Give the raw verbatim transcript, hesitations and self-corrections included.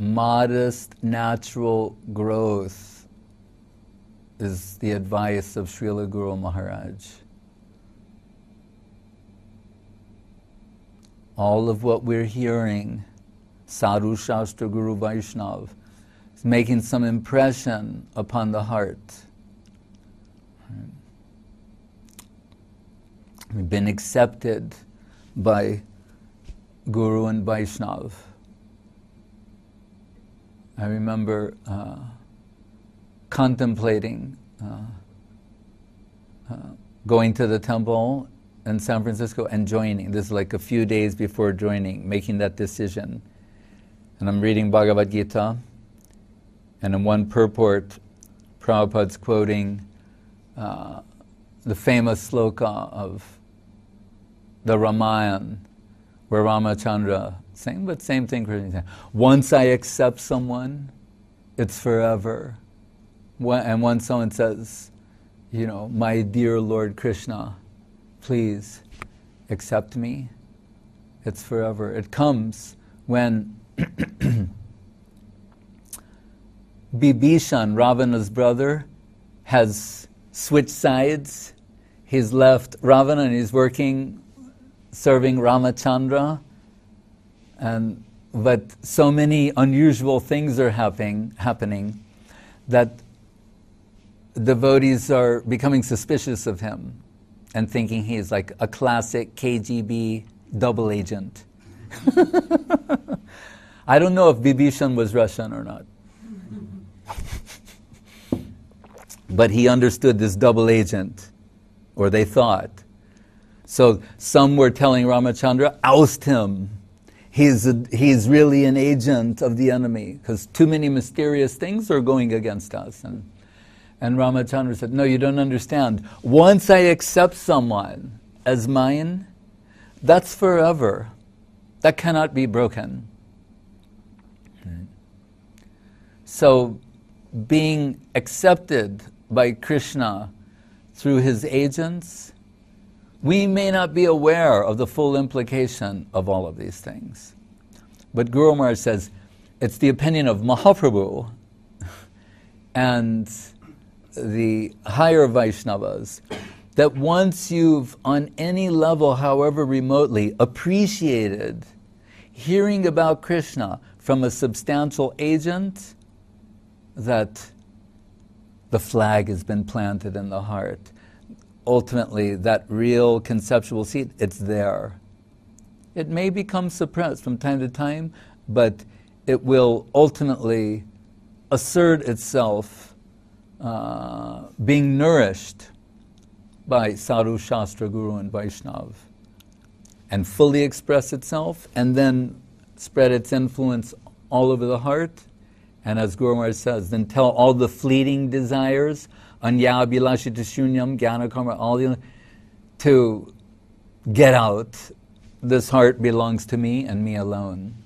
modest, natural growth is the advice of Srila Guru Maharaj. All of what we're hearing, Sadhu Shastra Guru Vaishnav, is making some impression upon the heart. We've been accepted by Guru and Vaishnav. I remember uh, contemplating uh, uh, going to the temple in San Francisco and joining. This is like a few days before joining, making that decision. And I'm reading Bhagavad Gita, and in one purport, Prabhupada's quoting uh, the famous sloka of the Ramayana, where Ramachandra saying, but same thing Krishna saying, once I accept someone, it's forever. And once someone says, you know, my dear Lord Krishna, please accept me, it's forever. It comes when Bibhishan, Ravana's brother, has switched sides. He's left Ravana and he's working serving Ramachandra, and but so many unusual things are happening, happening that devotees are becoming suspicious of him and thinking he's like a classic K G B double agent. I don't know if Bibhishan was Russian or not. But he understood this double agent, or they thought. So some were telling Ramachandra, oust him. He's, a, he's really an agent of the enemy, because too many mysterious things are going against us. And, and Ramachandra said, no, you don't understand. Once I accept someone as mine, that's forever. That cannot be broken. So being accepted by Krishna through his agents, we may not be aware of the full implication of all of these things. But Guru Maharaj says, it's the opinion of Mahaprabhu and the higher Vaishnavas that once you've, on any level, however remotely, appreciated hearing about Krishna from a substantial agent, that the flag has been planted in the heart. Ultimately, that real conceptual seed, it's there. It may become suppressed from time to time, but it will ultimately assert itself, uh, being nourished by Sadhu, Shastra, Guru, and Vaishnav, and fully express itself, and then spread its influence all over the heart. And as Guru Maharaj says, then tell all the fleeting desires, anya abhilashita shunyam, jnana karma, all the, to get out. This heart belongs to me and me alone.